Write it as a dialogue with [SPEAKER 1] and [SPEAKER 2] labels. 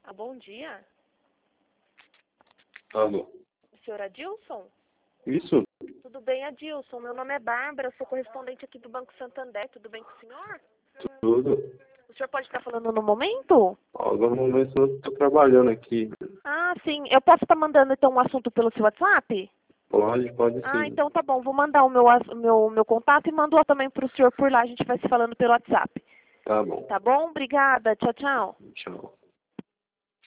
[SPEAKER 1] Ah, bom dia.
[SPEAKER 2] Alô?
[SPEAKER 1] Senhor Adilson?
[SPEAKER 2] Isso?
[SPEAKER 1] Tudo bem, Adilson? Meu nome é Bárbara, eu sou correspondente aqui do Banco Santander. Tudo bem com o senhor?
[SPEAKER 2] Tudo.
[SPEAKER 1] O senhor pode estar falando no momento?
[SPEAKER 2] Agora no momento eu estou trabalhando aqui.
[SPEAKER 1] Ah, sim. Eu posso estar mandando então um assunto pelo seu WhatsApp?
[SPEAKER 2] Pode
[SPEAKER 1] Ah,
[SPEAKER 2] sim.
[SPEAKER 1] então tá bom. Vou mandar o meu contato e mando também para o senhor por lá. A gente vai se falando pelo WhatsApp.
[SPEAKER 2] Tá bom.
[SPEAKER 1] Tá bom? Obrigada. Tchau, tchau.
[SPEAKER 2] Tchau.